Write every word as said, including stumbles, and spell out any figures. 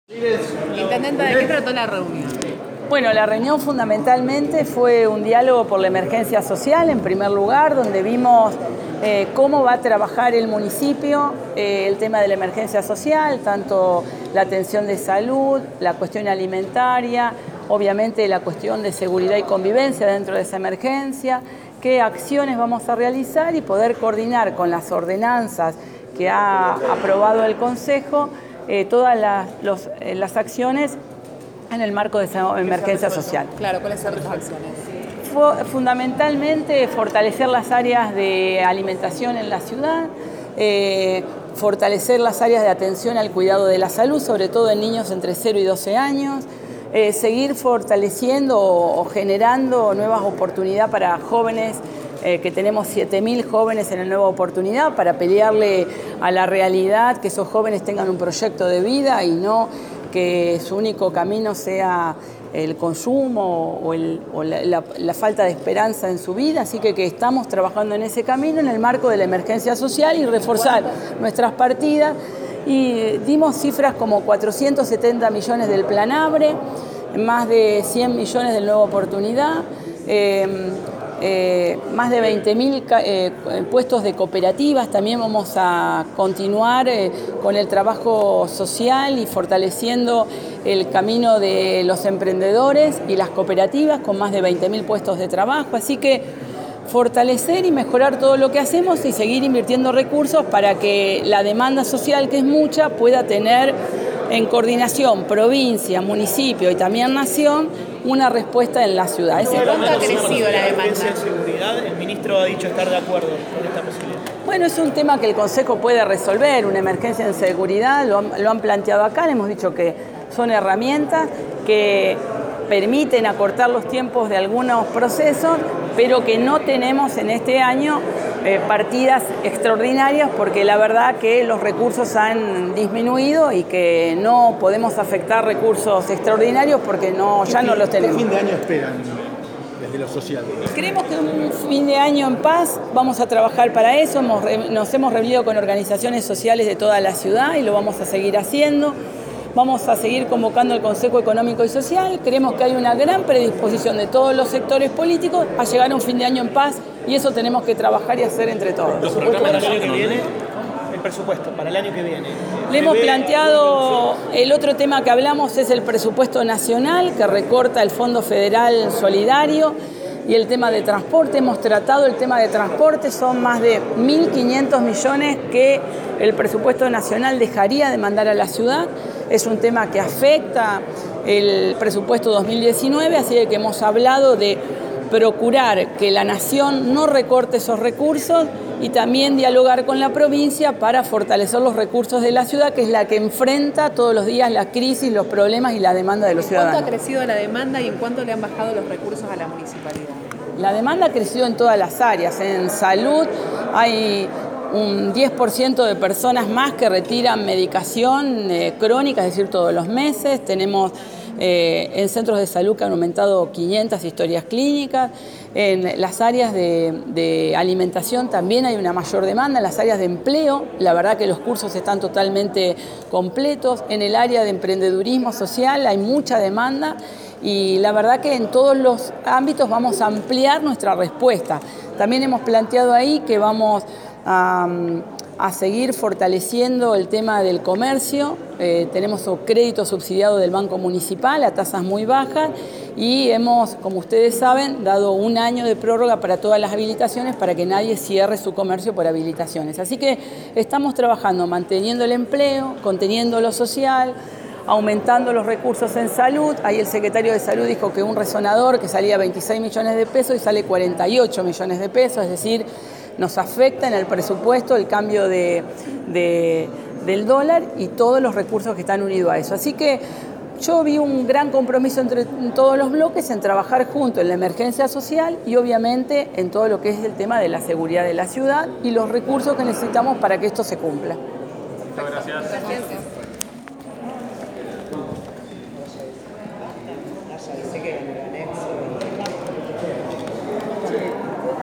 Intendenta, ¿de qué trató la reunión? Bueno, la reunión fundamentalmente fue un diálogo por la emergencia social, en primer lugar, donde vimos eh, cómo va a trabajar el municipio, eh, el tema de la emergencia social, tanto la atención de salud, la cuestión alimentaria, obviamente la cuestión de seguridad y convivencia dentro de esa emergencia, qué acciones vamos a realizar y poder coordinar con las ordenanzas que ha aprobado el Consejo eh, todas las, los, eh, las acciones en el marco de esa emergencia social. Claro, ¿cuáles son las acciones? Fue fundamentalmente fortalecer las áreas de alimentación en la ciudad, eh, fortalecer las áreas de atención al cuidado de la salud, sobre todo en niños entre cero y doce años, eh, seguir fortaleciendo o, o generando nuevas oportunidades para jóvenes, eh, que tenemos siete mil jóvenes en la nueva oportunidad, para pelearle a la realidad, que esos jóvenes tengan un proyecto de vida y no que su único camino sea el consumo o, el, o la, la, la falta de esperanza en su vida, así que, que estamos trabajando en ese camino en el marco de la emergencia social y reforzar nuestras partidas, y dimos cifras como cuatrocientos setenta millones del Plan ABRE, más de cien millones del Nueva Oportunidad, eh, Eh, más de veinte mil eh, puestos de cooperativas. También vamos a continuar eh, con el trabajo social y fortaleciendo el camino de los emprendedores y las cooperativas con más de veinte mil puestos de trabajo. Así que fortalecer y mejorar todo lo que hacemos y seguir invirtiendo recursos para que la demanda social, que es mucha, pueda tener en coordinación provincia, municipio y también nación una respuesta en la ciudad. ¿Cuánto ha crecido la demanda? En seguridad, el ministro ha dicho estar de acuerdo con esta posibilidad. Bueno, es un tema que el Consejo puede resolver, una emergencia en seguridad, lo han, lo han planteado acá, le hemos dicho que son herramientas que permiten acortar los tiempos de algunos procesos, pero que no tenemos en este año eh, partidas extraordinarias, porque la verdad que los recursos han disminuido y que no podemos afectar recursos extraordinarios porque no, ya no los tenemos. ¿Qué fin de año esperan desde lo social? Creemos que un fin de año en paz, vamos a trabajar para eso, hemos, nos hemos reunido con organizaciones sociales de toda la ciudad y lo vamos a seguir haciendo. Vamos a seguir convocando al Consejo Económico y Social. Creemos que hay una gran predisposición de todos los sectores políticos a llegar a un fin de año en paz, y eso tenemos que trabajar y hacer entre todos. ¿Los programas para el año que viene? El presupuesto para el año que viene. Le hemos planteado, el otro tema que hablamos es el presupuesto nacional, que recorta el Fondo Federal Solidario, y el tema de transporte. Hemos tratado el tema de transporte, son más de mil quinientos millones que el presupuesto nacional dejaría de mandar a la ciudad. Es un tema que afecta el presupuesto dos mil diecinueve, así que hemos hablado de procurar que la nación no recorte esos recursos y también dialogar con la provincia para fortalecer los recursos de la ciudad, que es la que enfrenta todos los días la crisis, los problemas y la demanda de los ciudadanos. ¿Cuánto ha crecido la demanda y en cuánto le han bajado los recursos a la municipalidad? La demanda ha crecido en todas las áreas. En salud hay un diez por ciento de personas más que retiran medicación eh, crónica, es decir, todos los meses. Tenemos eh, en centros de salud que han aumentado quinientas historias clínicas. En las áreas de, de alimentación también hay una mayor demanda. En las áreas de empleo, la verdad que los cursos están totalmente completos. En el área de emprendedurismo social hay mucha demanda. Y la verdad que en todos los ámbitos vamos a ampliar nuestra respuesta. También hemos planteado ahí que vamos a, a seguir fortaleciendo el tema del comercio. Eh, tenemos un crédito subsidiado del Banco Municipal a tasas muy bajas y hemos, como ustedes saben, dado un año de prórroga para todas las habilitaciones para que nadie cierre su comercio por habilitaciones. Así que estamos trabajando, manteniendo el empleo, conteniendo lo social, aumentando los recursos en salud. Ahí el secretario de Salud dijo que un resonador que salía veintiséis millones de pesos y sale cuarenta y ocho millones de pesos, es decir, nos afecta en el presupuesto el cambio de, de, del dólar y todos los recursos que están unidos a eso. Así que yo vi un gran compromiso entre todos los bloques en trabajar juntos en la emergencia social y obviamente en todo lo que es el tema de la seguridad de la ciudad y los recursos que necesitamos para que esto se cumpla. Muchas gracias. Gracias.